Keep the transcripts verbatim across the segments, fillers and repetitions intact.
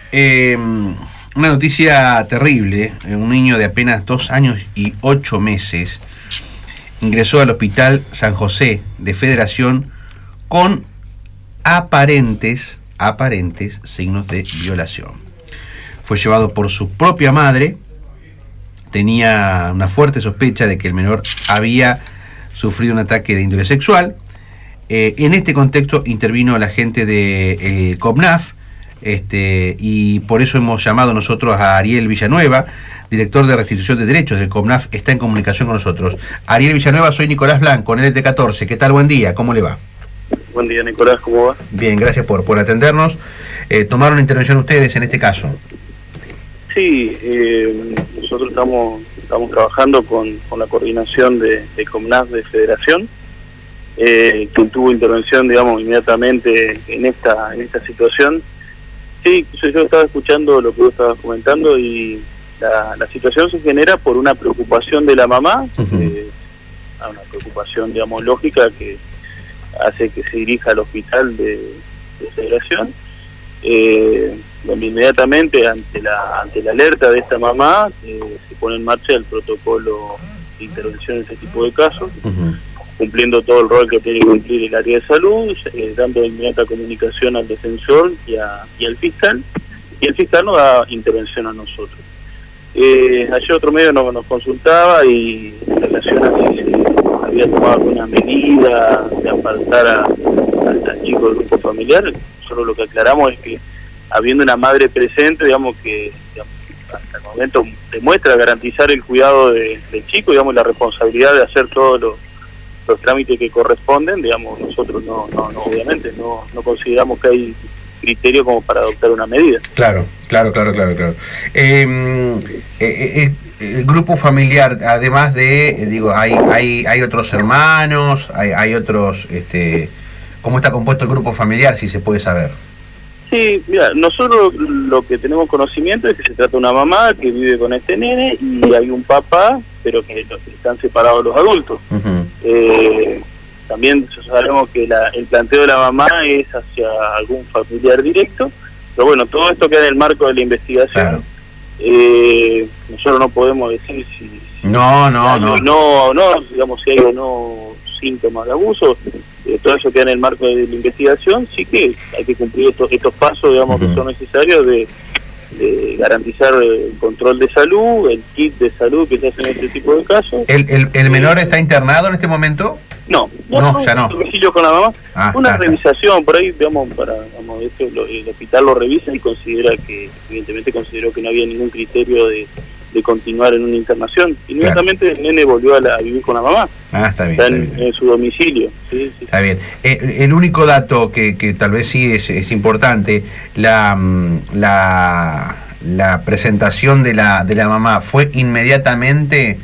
Eh, una noticia terrible. Un niño de apenas dos años y ocho meses ingresó al Hospital San José de Federación con aparentes, aparentes signos de violación. Fue llevado por su propia madre. Tenía una fuerte sospecha de que el menor había sufrido un ataque de índole sexual. Eh, en este contexto intervino la gente de eh, COPNAF, este, y por eso hemos llamado nosotros a Ariel Villanueva, director de Restitución de Derechos del COPNAF, está en comunicación con nosotros. Ariel Villanueva, soy Nicolás Blanco, en L T catorce. ¿Qué tal? Buen día, ¿cómo le va? Buen día, Nicolás, ¿cómo va? Bien, gracias por, por atendernos. Eh, ¿Tomaron intervención ustedes en este caso? Sí, eh, nosotros estamos estamos trabajando con, con la coordinación de, de COPNAF de Federación, eh, quien tuvo intervención, digamos, inmediatamente en esta en esta situación. Sí, yo, yo estaba escuchando lo que vos estabas comentando y la, la situación se genera por una preocupación de la mamá, uh-huh. eh, una preocupación, digamos, lógica que hace que se dirija al hospital de, de Federación, eh, donde inmediatamente ante la ante la alerta de esta mamá eh, se pone en marcha el protocolo de intervención en este tipo de casos, uh-huh. cumpliendo todo el rol que tiene que cumplir el área de salud, eh, dando inmediata comunicación al defensor y, a, y al fiscal, y el fiscal nos da intervención a nosotros. Eh, ayer otro medio nos, nos consultaba y en relación a si se había tomado alguna medida de apartar a, a, al chico del grupo familiar. Solo lo que aclaramos es que habiendo una madre presente, digamos que digamos, hasta el momento demuestra garantizar el cuidado de, del chico, digamos, la responsabilidad de hacer todos los, los trámites que corresponden, digamos, nosotros no, no, no obviamente no, no consideramos que hay criterio como para adoptar una medida. Claro, claro, claro, claro, claro. Eh, eh, eh, el grupo familiar, además de, eh, digo, hay, hay, hay otros hermanos, hay, hay otros, este, ¿cómo está compuesto el grupo familiar, si se puede saber? Sí, mira, nosotros lo que tenemos conocimiento es que se trata de una mamá que vive con este nene y hay un papá, pero que están separados los adultos. Uh-huh. Eh, también sabemos que la, el planteo de la mamá es hacia algún familiar directo, pero bueno, todo esto queda en el marco de la investigación. Claro. Eh, nosotros no podemos decir si, si no, no, hay no, no, no, digamos si hay o no síntomas de abuso. Eh, todo eso queda en el marco de la investigación. Sí que hay que cumplir estos, estos pasos, digamos, uh-huh. que son necesarios de, de garantizar el control de salud, el kit de salud que se hace en este tipo de casos. ¿El, el, el menor está internado en este momento? No, no, no, no ya no. Domicilio con la mamá. Ah, una está, revisación está. Por ahí, digamos, para digamos, esto, lo, el hospital lo revisa y considera que, evidentemente consideró que no había ningún criterio de, de continuar en una internación. Inmediatamente claro. El nene volvió a, la, a vivir con la mamá. Ah, está bien. Está, está en, bien. en su domicilio. Sí, sí. Está bien. Eh, el único dato que, que tal vez sí es, es importante, la, la, la presentación de la, de la mamá fue inmediatamente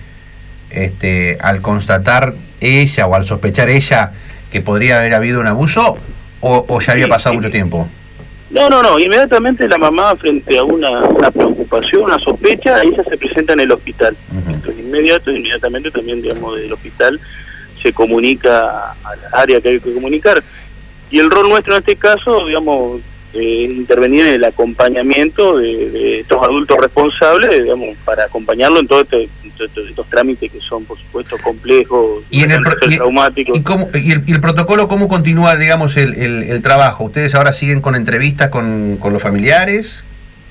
este, al constatar ella o al sospechar ella que podría haber habido un abuso o, o ya había pasado sí, mucho sí. tiempo. No, no, no, inmediatamente la mamá frente a una, una preocupación, una sospecha, ella se presenta en el hospital. Uh-huh. Entonces, inmediato, inmediatamente también, digamos, del hospital se comunica a la área que hay que comunicar. Y el rol nuestro en este caso, digamos, eh, intervenir en el acompañamiento de, de estos adultos responsables, digamos, para acompañarlo en todo este, estos, estos trámites que son, por supuesto, complejos, y en el pro- y, traumáticos. ¿Y, cómo, y, el, y el protocolo, ¿cómo continúa, digamos, el, el, el trabajo? ¿Ustedes ahora siguen con entrevistas con, con los familiares?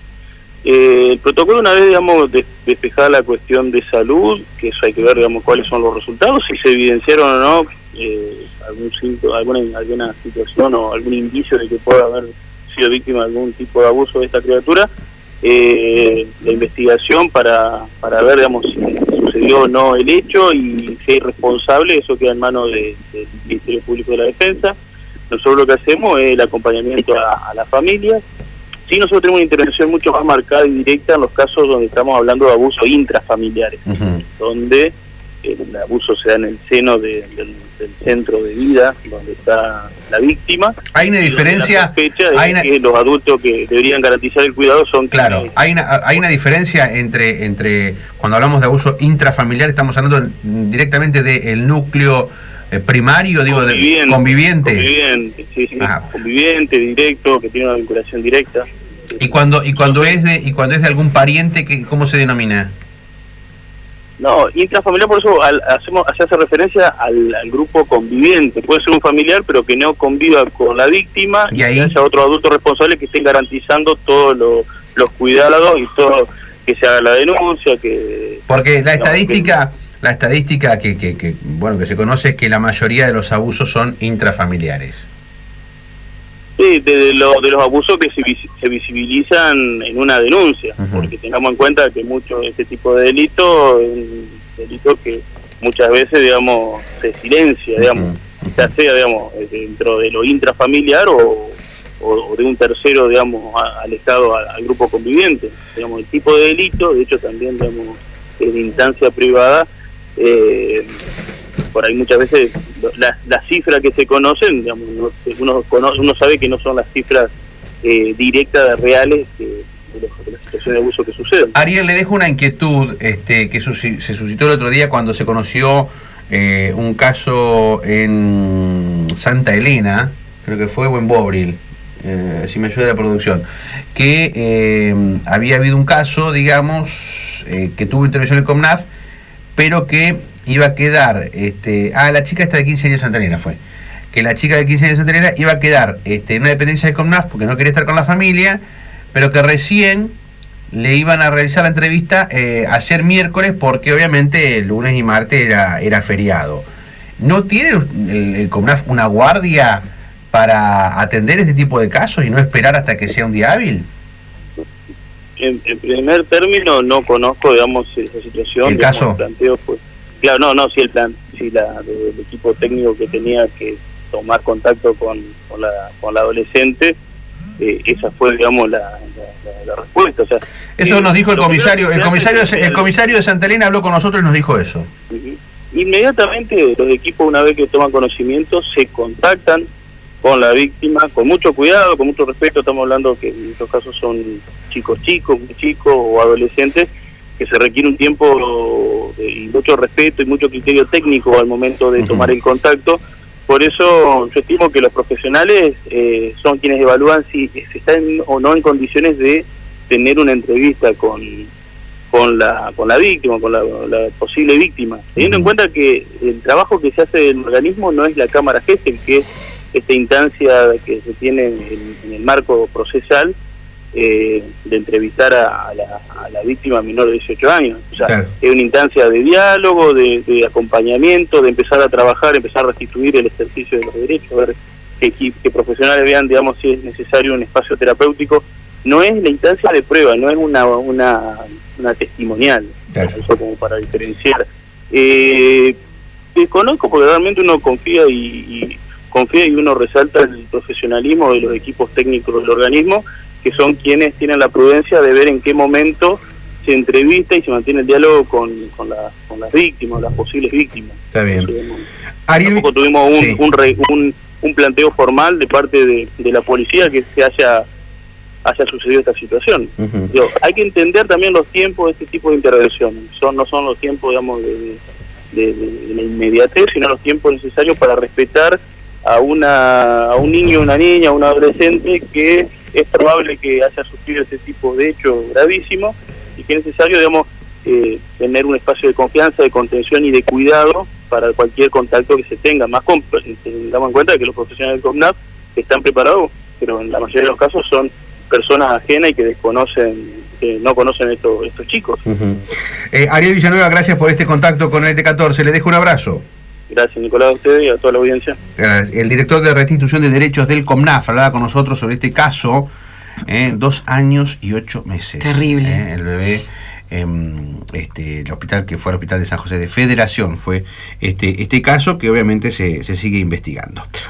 Eh, el protocolo, una vez, digamos, de, despejada la cuestión de salud, que eso hay que ver, digamos, cuáles son los resultados, si se evidenciaron o no eh, algún síntoma, alguna, alguna situación o algún indicio de que pueda haber sido víctima de algún tipo de abuso de esta criatura, eh, la investigación para, para ver, digamos, si sucedió o no el hecho y si hay responsable, eso queda en manos de, del Ministerio Público de la Defensa. Nosotros lo que hacemos es el acompañamiento a, a la familia. Sí, nosotros tenemos una intervención mucho más marcada y directa en los casos donde estamos hablando de abusos intrafamiliares, uh-huh. donde el abuso se da en el seno de, del, del centro de vida donde está la víctima. Hay una diferencia. La sospecha de hay una... que los adultos que deberían garantizar el cuidado son. Claro, quienes... hay una hay una diferencia entre entre cuando hablamos de abuso intrafamiliar estamos hablando directamente del núcleo eh, primario, digo, conviviente, de conviviente. Conviviente, sí, sí, conviviente, directo, que tiene una vinculación directa. ¿Y cuando y cuando es de y cuando es de algún pariente, que cómo se denomina? No, intrafamiliar, por eso al, hacemos se hace referencia al, al grupo conviviente. Puede ser un familiar, pero que no conviva con la víctima, y, ahí... y que haya otros adultos responsables que estén garantizando todos lo, los cuidados y todo, que se haga la denuncia, que... Porque la estadística... Que, La estadística que, que, que bueno que se conoce es que la mayoría de los abusos son intrafamiliares. Sí, de, de, lo, de los abusos que se, se visibilizan en una denuncia, uh-huh. porque tengamos en cuenta que mucho de este tipo de delitos es un delito que muchas veces, digamos, se silencia, digamos, uh-huh. ya sea, digamos, dentro de lo intrafamiliar o, o, o de un tercero, digamos, alejado al, al grupo conviviente. Digamos, el tipo de delito, de hecho también, digamos, en instancia privada, Eh, por ahí muchas veces las, las cifras que se conocen, digamos, uno, conoce, uno sabe que no son las cifras eh, directas, reales que, de, los, de las situaciones de abuso que suceden. Ariel, le dejo una inquietud este, que se suscitó el otro día cuando se conoció eh, un caso en Santa Elena, creo que fue, o en Bobril, eh, si me ayuda la producción, que eh, había habido un caso, digamos, eh, que tuvo intervención en Comnaf, pero que iba a quedar, este, ah, la chica esta de quince años de Santa Elena fue, que la chica de quince años de Santa Elena iba a quedar este, en una dependencia de Comnaf porque no quería estar con la familia, pero que recién le iban a realizar la entrevista eh, ayer miércoles, porque obviamente el lunes y martes era, era feriado. ¿No tiene el, el Comnaf una guardia para atender este tipo de casos y no esperar hasta que sea un día hábil? En, en primer término no conozco, digamos, esa situación. ¿El digamos, caso? El planteo fue, claro, no, no, si el plan, si la el equipo técnico que tenía que tomar contacto con, con la con la adolescente, eh, esa fue, digamos, la, la, la, la respuesta. O sea, eso eh, nos dijo el comisario, el comisario, es el comisario de Santa Elena habló con nosotros y nos dijo eso. Uh-huh. Inmediatamente los equipos, una vez que toman conocimiento, se contactan con la víctima, con mucho cuidado, con mucho respeto. Estamos hablando que en estos casos son chicos chicos, muy chicos o adolescentes, que se requiere un tiempo de, y mucho respeto y mucho criterio técnico al momento de uh-huh. tomar el contacto. Por eso yo estimo que los profesionales eh, son quienes evalúan si se están o no en condiciones de tener una entrevista con con la con la víctima, con la, la posible víctima, teniendo uh-huh. en cuenta que el trabajo que se hace del organismo no es la Cámara Gesell, que es esta instancia que se tiene en, en el marco procesal eh, de entrevistar a, a, la, a la víctima menor de dieciocho años. O sea, claro. es una instancia de diálogo, de, de acompañamiento, de empezar a trabajar, empezar a restituir el ejercicio de los derechos, ver que, que profesionales vean, digamos, si es necesario un espacio terapéutico. No es la instancia de prueba, no es una una, una testimonial, claro. eso como para diferenciar. Eh, conozco porque realmente uno confía y, y confía y uno resalta el profesionalismo de los equipos técnicos del organismo, que son quienes tienen la prudencia de ver en qué momento se entrevista y se mantiene el diálogo con, con, la, con las víctimas, las posibles víctimas. Está bien. Entonces, Ariel... Tampoco tuvimos un, sí. un, re, un, un planteo formal de parte de, de la policía que se haya, haya sucedido esta situación. Uh-huh. Digo, hay que entender también los tiempos de este tipo de intervenciones. Son, no son los tiempos, digamos, de, de, de, de la inmediatez, sino los tiempos necesarios para respetar a una a un niño, una niña, un adolescente que es probable que haya sufrido este tipo de hechos gravísimos y que es necesario, digamos, eh, tener un espacio de confianza, de contención y de cuidado para cualquier contacto que se tenga. Más con, tengamos en cuenta que los profesionales del Comnaf están preparados, pero en la mayoría de los casos son personas ajenas y que desconocen, que no conocen estos, estos chicos. Uh-huh. eh, Ariel Villanueva, gracias por este contacto con el E T catorce. Le dejo un abrazo. Gracias, Nicolás, a usted y a toda la audiencia. El director de Restitución de Derechos del Comnaf hablaba con nosotros sobre este caso, eh, dos años y ocho meses. Terrible. Eh, el bebé, eh, este, el hospital que fue el hospital de San José de Federación, fue este, este caso que obviamente se, se sigue investigando.